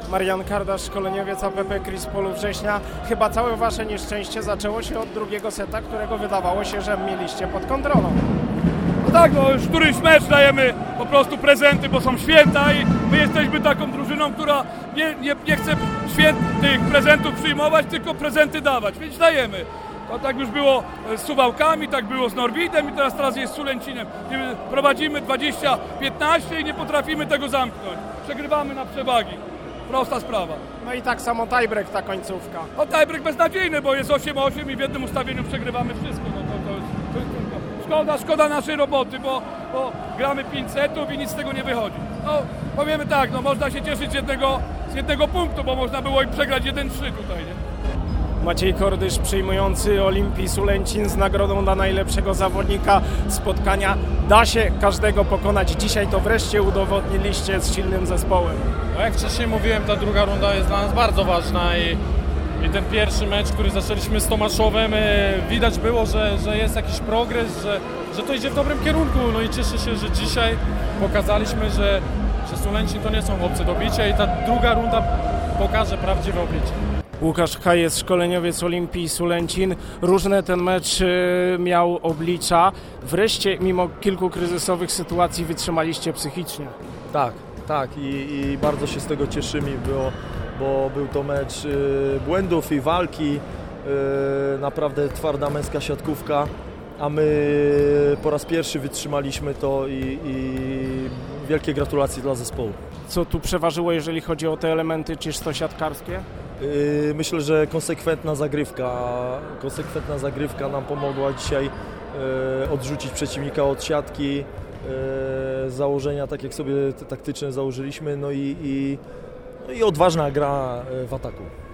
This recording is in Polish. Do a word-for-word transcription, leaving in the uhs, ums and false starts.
Marian Kardasz, szkoleniowiec A P P Chris Polu Września. Chyba całe wasze nieszczęście zaczęło się od drugiego seta, którego wydawało się, że mieliście pod kontrolą. No tak, no już któryś mecz dajemy po prostu prezenty, bo są święta i my jesteśmy taką drużyną, która nie, nie, nie chce świętych prezentów przyjmować, tylko prezenty dawać, więc dajemy. To tak już było z Suwałkami, tak było z Norwidem i teraz, teraz jest z Sulęcinem. Prowadzimy dwadzieścia piętnaście i nie potrafimy tego zamknąć. Przegrywamy na przewagi. Prosta sprawa. No i tak samo tiebreak ta końcówka. O, tiebreak beznadziejny, bo jest osiem osiem i w jednym ustawieniu przegrywamy wszystko. No, to, to jest, to jest tylko szkoda, szkoda naszej roboty, bo, bo gramy pięć setów i nic z tego nie wychodzi. No, powiemy tak, no można się cieszyć z jednego, z jednego punktu, bo można było i przegrać jeden trzy tutaj, nie? Maciej Kordysz przyjmujący Olimpii Sulęcin z nagrodą dla najlepszego zawodnika spotkania. Da się każdego pokonać. Dzisiaj to wreszcie udowodniliście z silnym zespołem. No jak wcześniej mówiłem, ta druga runda jest dla nas bardzo ważna i, i ten pierwszy mecz, który zaczęliśmy z Tomaszowem, widać było, że, że jest jakiś progres, że, że to idzie w dobrym kierunku. No i cieszę się, że dzisiaj pokazaliśmy, że, że Sulęcin to nie są obcy do bicia i ta druga runda pokaże prawdziwe oblicze. Łukasz Kajes, szkoleniowiec Olimpii Sulęcin. Różne ten mecz miał oblicza. Wreszcie, mimo kilku kryzysowych sytuacji, wytrzymaliście psychicznie. Tak, tak i, i bardzo się z tego cieszymy, bo, bo był to mecz y, błędów i walki. Y, naprawdę twarda męska siatkówka, a my po raz pierwszy wytrzymaliśmy to i, i wielkie gratulacje dla zespołu. Co tu przeważyło, jeżeli chodzi o te elementy czysto siatkarskie? Myślę, że konsekwentna zagrywka, konsekwentna zagrywka nam pomogła dzisiaj odrzucić przeciwnika od siatki, założenia tak jak sobie te taktyczne założyliśmy, no i, i, no i odważna gra w ataku.